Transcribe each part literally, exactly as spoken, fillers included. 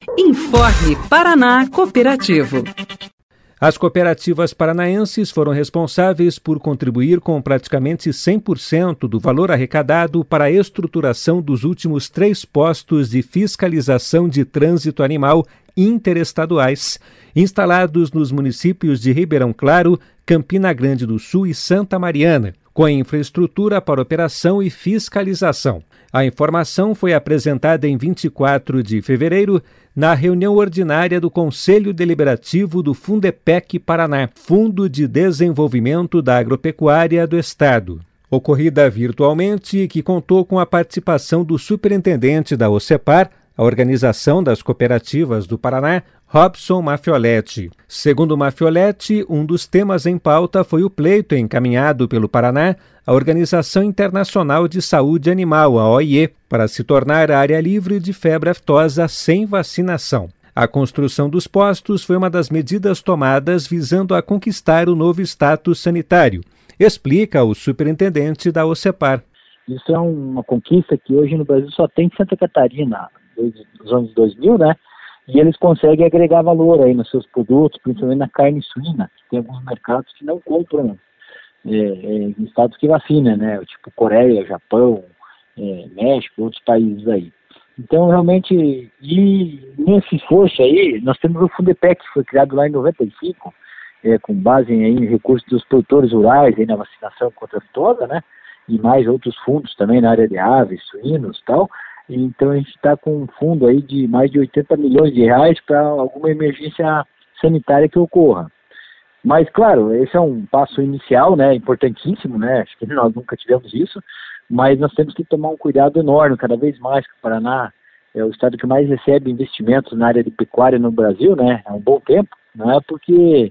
Informe Paraná Cooperativo. As cooperativas paranaenses foram responsáveis por contribuir com praticamente cem por cento do valor arrecadado para a estruturação dos últimos três postos de fiscalização de trânsito animal interestaduais, instalados nos municípios de Ribeirão Claro, Campina Grande do Sul e Santa Mariana, com infraestrutura para operação e fiscalização. A informação foi apresentada em vinte e quatro de fevereiro, na reunião ordinária do Conselho Deliberativo do Fundepec Paraná, Fundo de Desenvolvimento da Agropecuária do Estado. Ocorrida virtualmente e que contou com a participação do superintendente da OCEPAR, a Organização das Cooperativas do Paraná, Robson Mafioletti. Segundo Mafioletti, um dos temas em pauta foi o pleito encaminhado pelo Paraná à Organização Internacional de Saúde Animal, a O I E, para se tornar área livre de febre aftosa sem vacinação. A construção dos postos foi uma das medidas tomadas visando a conquistar o novo status sanitário, explica o superintendente da OCEPAR. Isso é uma conquista que hoje no Brasil só tem Santa Catarina, nos anos dois mil, né? E eles conseguem agregar valor aí nos seus produtos, principalmente na carne suína. Tem alguns mercados que não compram é, é, em estados que vacinam, né? Tipo Coreia, Japão, é, México, outros países aí. Então, realmente, e nesse esforço aí, nós temos o Fundepec, que foi criado lá em noventa e cinco, é, com base aí em recursos dos produtores rurais, aí na vacinação contra a aftosa, né? E mais outros fundos também na área de aves, suínos e tal. Então a gente está com um fundo aí de mais de oitenta milhões de reais para alguma emergência sanitária que ocorra. Mas, claro, esse é um passo inicial, né, importantíssimo, né, acho que nós nunca tivemos isso, mas nós temos que tomar um cuidado enorme, cada vez mais, que o Paraná é o estado que mais recebe investimentos na área de pecuária no Brasil, né, há um bom tempo, não é porque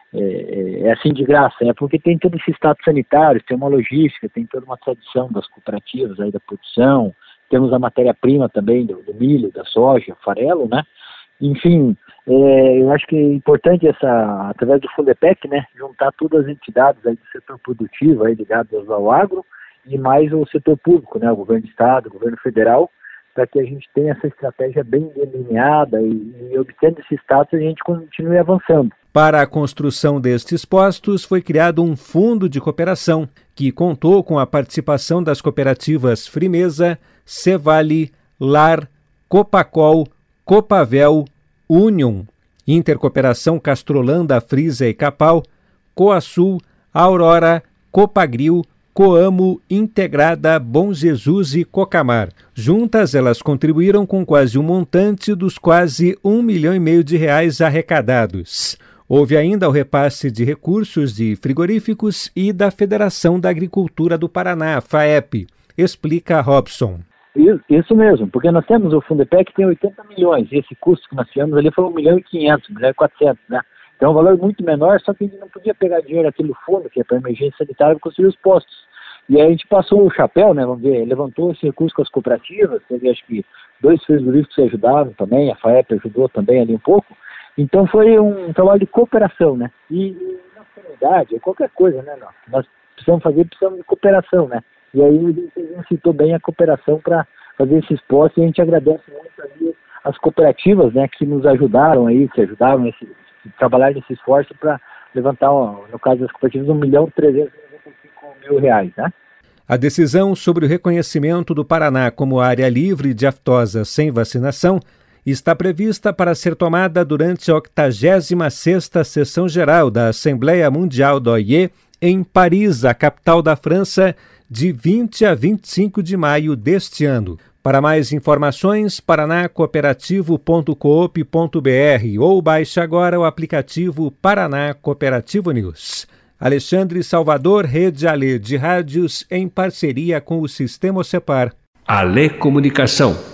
é, é assim de graça, é porque tem todo esse status sanitário, tem uma logística, tem toda uma tradição das cooperativas aí da produção. Temos a matéria-prima também do, do milho, da soja, farelo, né? Enfim, é, eu acho que é importante essa, através do Fundepec, né, juntar todas as entidades aí do setor produtivo aí ligadas ao agro e mais o setor público, né, o governo do estado, o governo federal, para que a gente tenha essa estratégia bem delineada e, e obtendo esse status a gente continue avançando. Para a construção destes postos foi criado um fundo de cooperação que contou com a participação das cooperativas Frimeza, Cevale, Lar, Copacol, Copavel, Union, Intercooperação Castrolanda, Frisa e Capal, Coasul, Aurora, Copagril, Coamo, Integrada, Bom Jesus e Cocamar. Juntas, elas contribuíram com quase um montante dos quase um milhão e meio de reais arrecadados. Houve ainda o repasse de recursos de frigoríficos e da Federação da Agricultura do Paraná, FAEP, explica Robson. Isso mesmo, porque nós temos o Fundepec que tem oitenta milhões, e esse custo que nós tivemos ali foi um milhão e quinhentos, um milhão e quatrocentos, né? Então é um valor muito menor, só que a gente não podia pegar dinheiro daquele fundo, que é para emergência sanitária, para construir os postos. E aí a gente passou o chapéu, né, vamos ver, levantou esse recurso com as cooperativas, teve acho que dois frigoríficos que ajudaram também, a FAEP ajudou também ali um pouco. Então foi um trabalho de cooperação, né? E, e na comunidade, qualquer coisa, né? Não. Nós precisamos fazer, precisamos de cooperação, né? E aí a gente citou bem a cooperação para fazer esses postos e a gente agradece muito ali as cooperativas, né? Que nos ajudaram aí, que ajudaram a trabalhar nesse esforço para levantar, no caso das cooperativas, um milhão trezentos e noventa e cinco mil reais, né? A decisão sobre o reconhecimento do Paraná como área livre de aftosa sem vacinação está prevista para ser tomada durante a octagésima sexta Sessão Geral da Assembleia Mundial da O I E em Paris, a capital da França, de vinte a vinte e cinco de maio deste ano. Para mais informações, paraná cooperativo ponto coop ponto br ou baixe agora o aplicativo Paraná Cooperativo News. Alexandre Salvador, Rede Alê de Rádios, em parceria com o Sistema OCEPAR. Alê Comunicação.